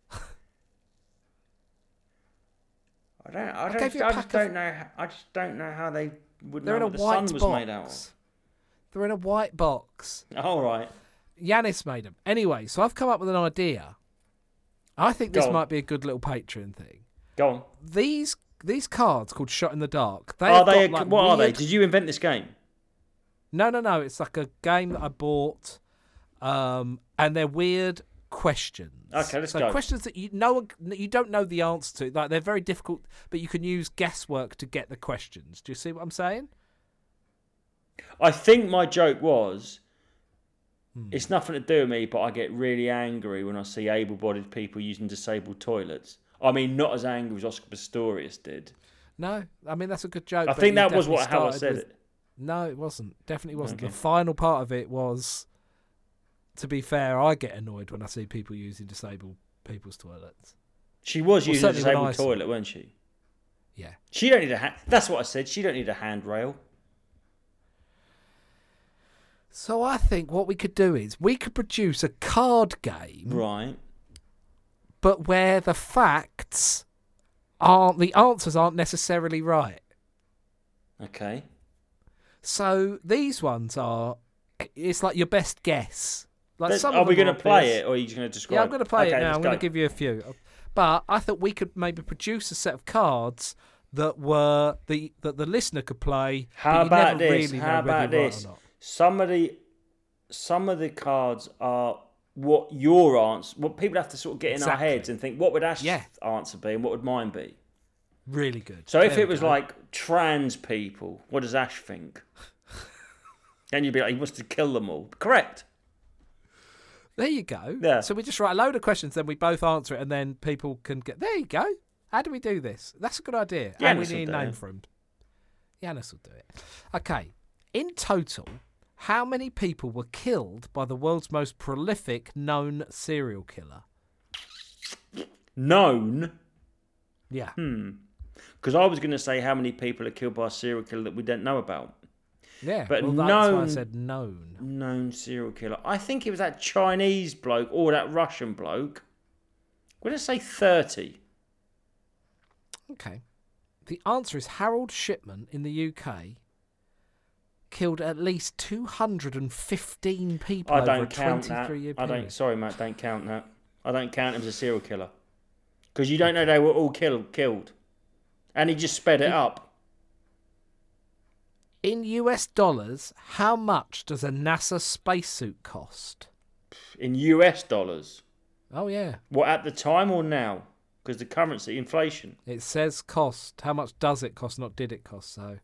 I gave you a just pack of- don't know. I just don't know how they would They're know in a what the white sun was box. made out of. They're in a white box. All right. Yanis made them. Anyway, so I've come up with an idea. I think this Go on. might be a good little Patreon thing. Go on. These cards called Shot in the Dark. Are they? Got, like, What are they? weird- Did you invent this game? No. It's like a game that I bought, and they're weird questions. Okay, let's so go. questions that you don't know the answer to. Like they're very difficult, but you can use guesswork to get the questions. Do you see what I'm saying? I think my joke was, it's nothing to do with me, but I get really angry when I see able-bodied people using disabled toilets. I mean, not as angry as Oscar Pistorius did. No, I mean that's a good joke. I but think you that was definitely how I started said with- it. No, it wasn't. Definitely wasn't. Okay. The final part of it was, to be fair, I get annoyed when I see people using disabled people's toilets. She was Well, using a certainly when I disabled saw toilet, wasn't she? Yeah. She don't need a hand. That's what I said. She don't need a handrail. So I think what we could do is we could produce a card game, Right. but where the answers aren't necessarily right. Okay. So these ones are, it's like your best guess. Like some Are of we them going are to play obvious. it, or are you just going to describe? Yeah, I'm going to play Okay, it now. let's I'm going go. to give you a few. But I thought we could maybe produce a set of cards that were that the listener could play. How but you about never this? Really How know whether about you're right this? or not. Some of the cards are what your answer. What people have to sort of get in our Exactly. heads and think, what would Ash's Yeah. answer be, and what would mine be? Really good. So if There it we was go. like trans people, what does Ash think? Then you'd be like, he wants to kill them all. Correct. There you go. Yeah. So we just write a load of questions, then we both answer it, and then people can get. There you go. How do we do this? That's a good idea. And we Yanis will need a do name it. for him. Yanis will do it. Okay. In total, how many people were killed by the world's most prolific known serial killer? Known. Yeah. Because I was going to say how many people are killed by a serial killer that we don't know about. Yeah. But well, that's why I known- said known. Known serial killer. I think it was that Chinese bloke or that Russian bloke. We're going to say 30. Okay. The answer is Harold Shipman in the UK killed at least 215 people I over a don't count that. 23-year I period. don't. Sorry, mate. Don't count that. I don't count him as a serial killer. Because you don't know they were all killed. And he just sped it up. In US dollars, how much does a NASA spacesuit cost? In US dollars. Oh, yeah. What, at the time or now? Because the currency, inflation. It says cost. How much does it cost, not did it cost, so...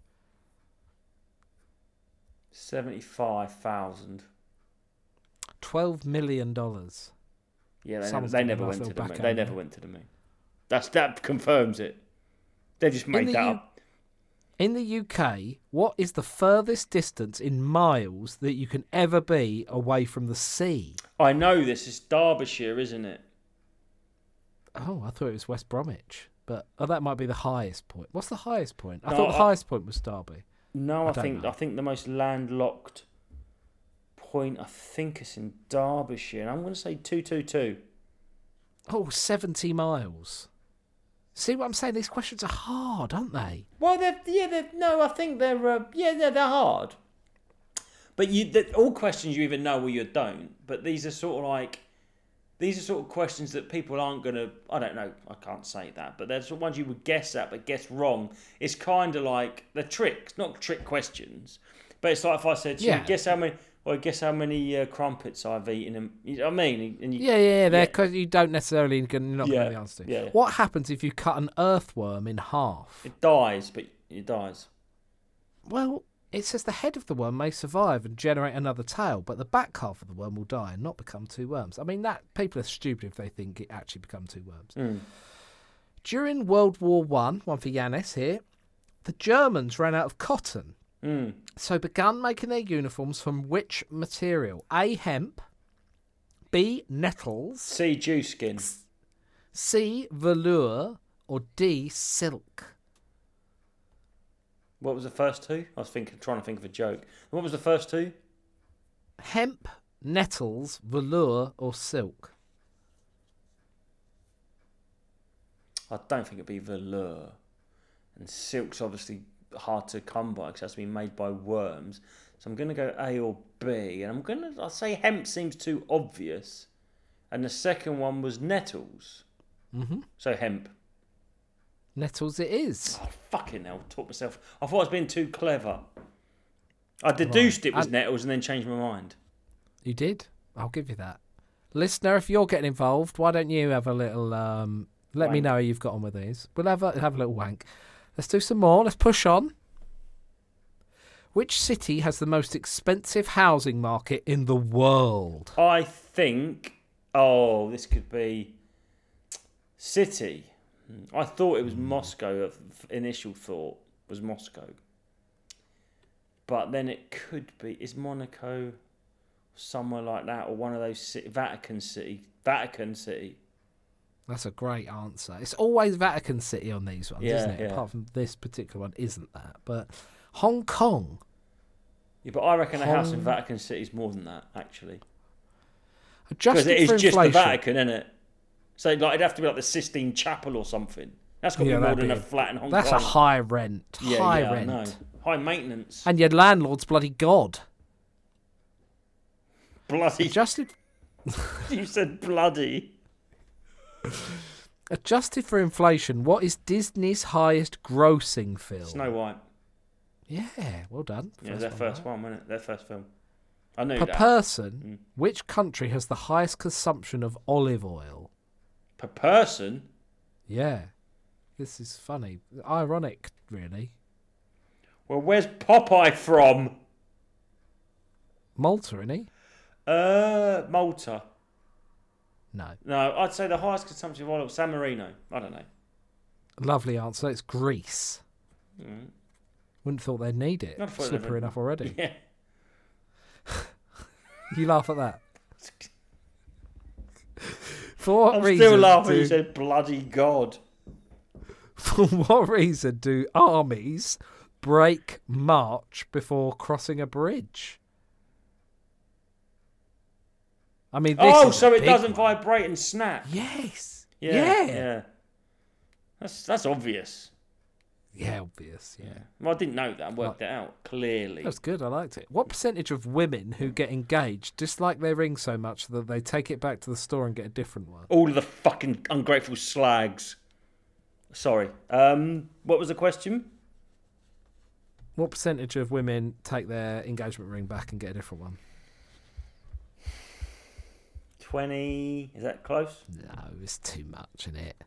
75,000. $12 million. Yeah, Someone's they getting a never nice went to little the moon. backhand They never there. went to the moon. That confirms it. They just made the that U- up. In the UK, what is the furthest distance in miles that you can ever be away from the sea? I know this is Derbyshire, isn't it? Oh, I thought it was West Bromwich. But that might be the highest point. What's the highest point? I No, thought the highest point was Derby. No, I don't know. think the most landlocked point, I think it's in Derbyshire. And I'm going to say 222. Oh, 70 miles. See what I'm saying? These questions are hard, aren't they? Well, I think they're hard. But all questions you either know or you don't. But these are sort of questions that people aren't going to, I don't know, I can't say that, but they're sort of ones you would guess at but guess wrong. It's kind of like, they're tricks, not trick questions. But it's like if I said to you, Yeah. guess how many crumpets I've eaten. And, you know what I mean? And you, Yeah, because you don't necessarily, you're not going to know the answer to. yeah. What happens if you cut an earthworm in half? It dies, but it dies. Well, it says the head of the worm may survive and generate another tail, but the back half of the worm will die and not become two worms. I mean, that people are stupid if they think it actually become two worms. During World War One for Yanis here, the Germans ran out of cotton, so began making their uniforms from which material? A, hemp, B, nettles, C, dew skin. C, velour, or D, silk? What was the first two? I was trying to think of a joke. What was the first two? Hemp, nettles, velour, or silk? I don't think it'd be velour. And silk's obviously hard to come by because it has to be made by worms. So I'm going to go A or B. And I'll say hemp seems too obvious. And the second one was nettles. Mm-hmm. So hemp. Nettles it is. Oh, fucking hell. Taught myself. I thought I was being too clever. I deduced it was nettles and then changed my mind. You did. I'll give you that. Listener, if you're getting involved, why don't you have a little... let me Wank. know how you've got on with these. We'll have a little wank. Let's do some more. Let's push on. Which city has the most expensive housing market in the world? I think... Oh, this could be... City. I thought it was Moscow. Initial thought was Moscow. But then it could be... Is Monaco somewhere like that? Or one of those... Vatican City. That's a great answer. It's always Vatican City on these ones, Yeah, isn't it? yeah. Apart from this particular one isn't that. But Hong Kong. Yeah, but I reckon a house in Hong- Vatican City is more than that, actually. Adjusted Because it for is just the inflation. Vatican, isn't it? So like, it'd have to be like the Sistine Chapel or something. That's got to Yeah, be more that'd than be a flat in Hong That's Kong. a high rent. High I rent. know. High maintenance. And your landlord's bloody God. Bloody. Adjusted You said bloody. Adjusted for inflation, what is Disney's highest grossing film? Snow White. Yeah, well done. Yeah, their first one, wasn't it? Their first film. I knew Per that. person, which country has the highest consumption of olive oil? Per person? Yeah. This is funny. Ironic, really. Well, where's Popeye from? Malta, isn't he? Malta. No. No, I'd say the highest consumption of olive, San Marino. I don't know. Lovely answer. It's Greece. Wouldn't have thought they'd need it. I'd have thought they'd Slippery have- enough already. Yeah. You laugh at that. For what I'm reason? still laughing. You said bloody God. For what reason do armies break march before crossing a bridge? I mean, this Oh, is so a it big doesn't one. vibrate and snap. Yes. Yeah. That's obvious. Yeah, obvious. Yeah. Well, I didn't know that. I worked it out clearly. That's good. I liked it. What percentage of women who get engaged dislike their ring so much that they take it back to the store and get a different one? All of the fucking ungrateful slags. Sorry. What was the question? What percentage of women take their engagement ring back and get a different one? 20. Is that close? No, it's too much, isn't it?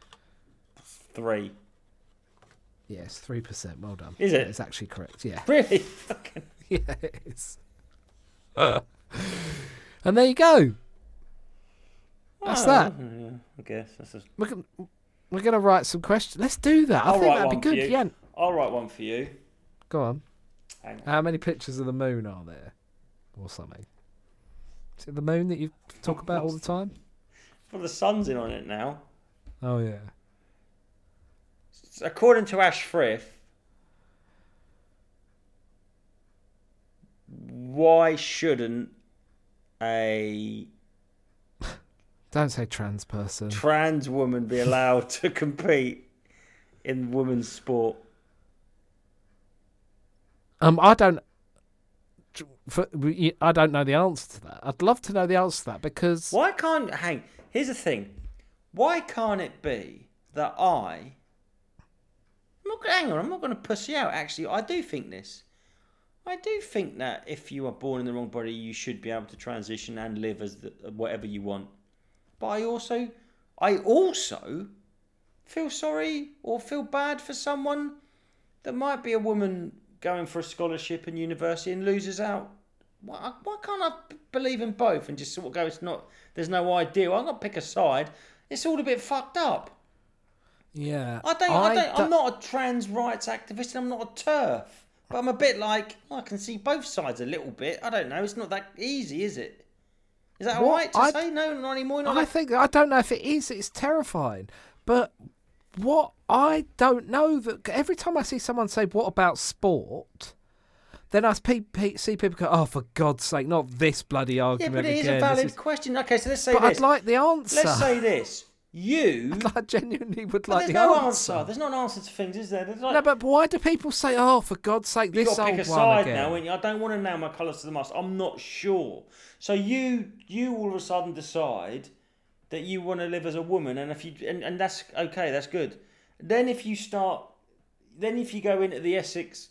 3. Yes, 3%. Well done. Is it? It's actually correct. Yeah. Really? Fucking. Yeah, it is. And there you go. That's that. Yeah, I guess. That's a... We're gonna write some questions. Let's do that. I I'll think write that'd be one for good. you. Yeah. I'll write one for you. Go on. Hang on. How many pictures of the moon are there, or something? Is it the moon that you talk about all the time? Well, the sun's in on it now. Oh yeah. According to Ash Frith, why shouldn't a Don't say trans person. trans woman be allowed to compete in women's sport? I don't. I don't know the answer to that. I'd love to know the answer to that because Why can't here's the thing. Why can't it be that I'm not going to pussy out. Actually, I do think this. I do think that if you are born in the wrong body, you should be able to transition and live as whatever you want. But I also feel sorry or feel bad for someone that might be a woman going for a scholarship in university and loses out. Why can't I believe in both and just sort of go, it's not, there's no ideal. I'm not pick a side. It's all a bit fucked up. yeah, I'm not a trans rights activist and I'm not a TERF. But I'm a bit like, I can see both sides a little bit. I don't know. It's not that easy, is it? Is that all right to say? No, not anymore. I don't know if it is. It's terrifying. But what I don't know that every time I see someone say, "What about sport?" Then I see people go, "Oh, for God's sake, not this bloody argument Yeah, but it is again." a valid question. Okay, so let's say But this. I'd like the answer. Let's say this. I genuinely would But like there's the no answer. answer. There's not an answer to things, is there? There's like, No, but why do people say, "Oh, for God's sake, you've this got to old pick a one side again"? now. And I don't want to nail my colours to the mast. I'm not sure. So you all of a sudden decide that you want to live as a woman, and if you and that's okay, that's good. Then if you go into the Essex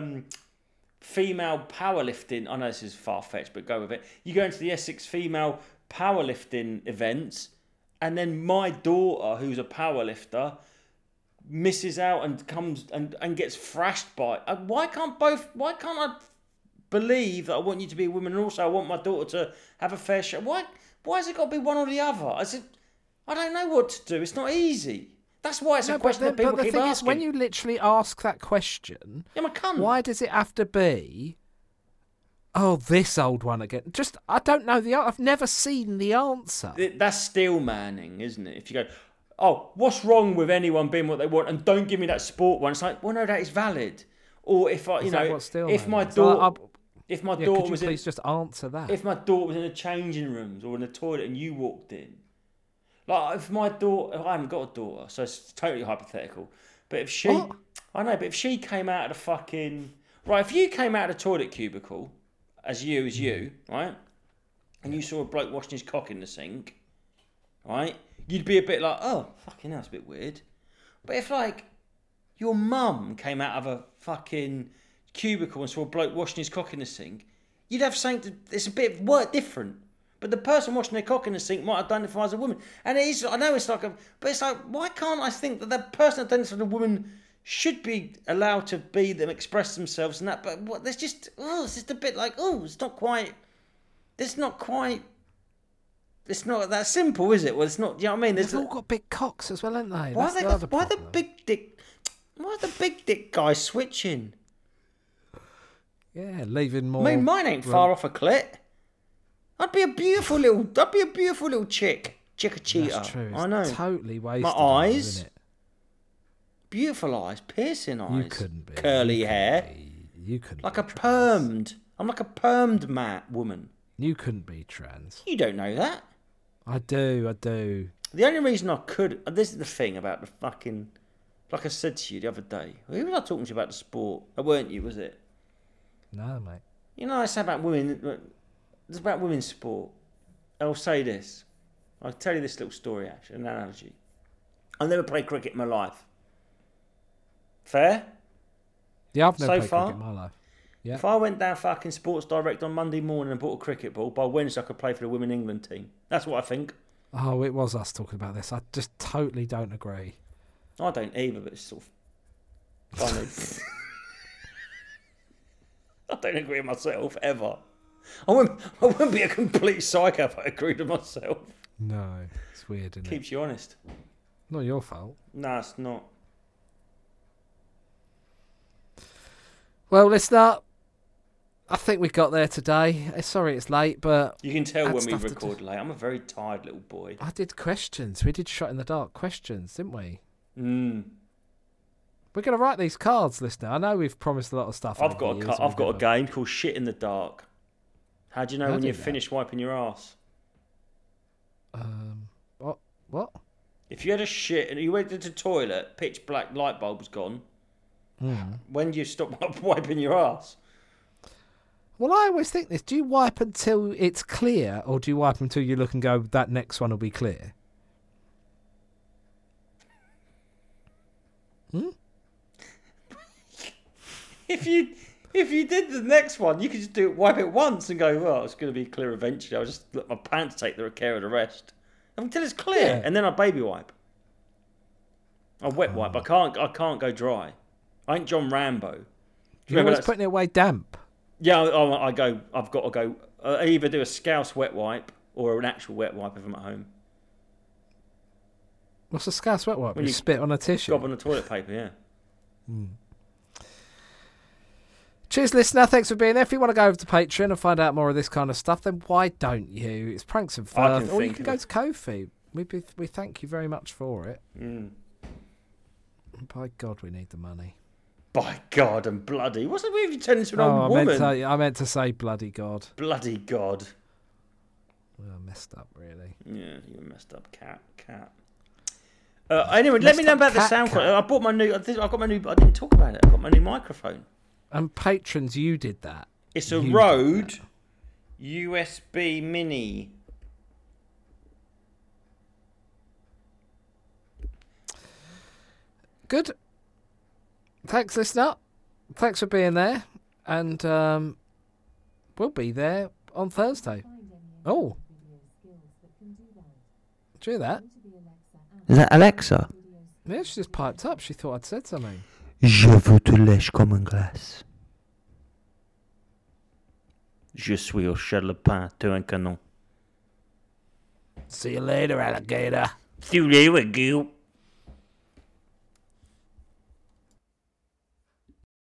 female powerlifting, I know this is far fetched, but go with it. You go into the Essex female powerlifting events, and then my daughter, who's a powerlifter, misses out and comes and gets thrashed by. Why can't I believe that I want you to be a woman, and also I want my daughter to have a fair share? Why has it got to be one or the other? I don't know what to do. It's not easy. That's why it's a question that people but the keep thing asking. is, when you literally ask that question, I'm a cunt. why does it have to be, "Oh, this old one again"? Just, I don't know I've never seen the answer. That's steel manning, isn't it? If you go, oh, what's wrong with anyone being what they want, and don't give me that sport one? It's like, well, no, that is valid. Or if I, Is that what steel if my manning is? daughter, Yeah, if my could daughter you was in, please just answer that? if my daughter was in the changing rooms or in the toilet and you walked in, like if my daughter, I haven't got a daughter, so it's totally hypothetical. But if she, What? I know, but if she came out of the fucking right, if you came out of the toilet cubicle, as you, right, and you saw a bloke washing his cock in the sink, right, you'd be a bit like, oh, fucking hell, that's a bit weird. But if like your mum came out of a fucking cubicle and saw a bloke washing his cock in the sink, you'd have something to, it's a bit different. But the person washing their cock in the sink might have done it as a woman. And it is, I know it's like but it's like, why can't I think that the person that done it as a woman should be allowed to be them, express themselves and that? But what, there's just, it's just a bit like, it's not that simple, is it? Well, it's not, do you know what I mean? They've all got big cocks as well, haven't they? Why the big dick guy switching? Yeah, leaving more. I mean, mine ain't far off a clit. I'd be a beautiful little chick. Chickachita. That's true. I know. It's totally wasted. My on you, eyes. isn't it? Beautiful eyes, piercing eyes. You couldn't be. Curly hair. You couldn't Like be a trans. permed. I'm like a permed woman. You couldn't be trans. You don't know that. I do. The only reason I could... This is the thing about the fucking Like I said to you the other day, who was I talking to you about the sport? Weren't you, was it? No, mate. You know, I say about women, it's about women's sport. I'll say this. I'll tell you this little story, actually, an analogy. I've never played cricket in my life. Fair? Yeah, I've never So played far? cricket in my life. Yeah. If I went down fucking Sports Direct on Monday morning and bought a cricket ball, by Wednesday I could play for the Women England team. That's what I think. Oh, it was us talking about this. I just totally don't agree. I don't either, but it's sort of funny. I don't agree with myself, ever. I wouldn't be a complete psycho if I agreed with myself. No, it's weird, isn't it? Keeps you honest. Not your fault. No, it's not. Well, listener, I think we got there today. Sorry it's late, but You can tell Had when we stuff to record late. I'm a very tired little boy. I did questions. We did shot in the dark questions, didn't we? Mm. We're going to write these cards, listener. I know we've promised a lot of stuff. I've over got the a years, I've and got a we've game called Shit in the Dark. How do you know How when do you've that? finished wiping your ass? never- What? If you had a shit and you went to the toilet, pitch black light bulb's gone. When do you stop wiping your ass? Well, I always think this. Do you wipe until it's clear, or do you wipe until you look and go, that next one will be clear? If you did the next one, you could just wipe it once and go, well, it's going to be clear eventually. I'll just let my pants take the care of the rest until it's clear, Yeah. and then I baby wipe. I wet wipe. I can't go dry. I ain't John Rambo. Do you You're remember always that? putting it away damp. Yeah, I've got to go. I either do a Scouse wet wipe or an actual wet wipe if I'm at home. What's a Scouse wet wipe? When You you spit on a tissue. Gob on the toilet paper, yeah. Cheers, listener. Thanks for being there. If you want to go over to Patreon and find out more of this kind of stuff, then why don't you? It's Pranks and I Firth. can Or you think can of go it. to Ko-fi. We thank you very much for it. Mm. By God, we need the money. By God and bloody. What's the if you turn into an Oh, old woman? I meant to say bloody God. Bloody God. Well, I messed up, really. Yeah, you messed up, cat. Anyway, let me know about the Cat, sound cat. quality. I bought my new. I didn't talk about it. I got my new microphone. And patrons, you did that. It's a You did Rode that. USB Mini. Good. Thanks, listener. Thanks for being there. And we'll be there on Thursday. Oh. Do you hear that? Is that Alexa? Yeah, she just piped up. She thought I'd said something. Je vous te lèche comme un glace. Je suis au Charlepin, tu un canon. See you later, alligator. See you later, Gil.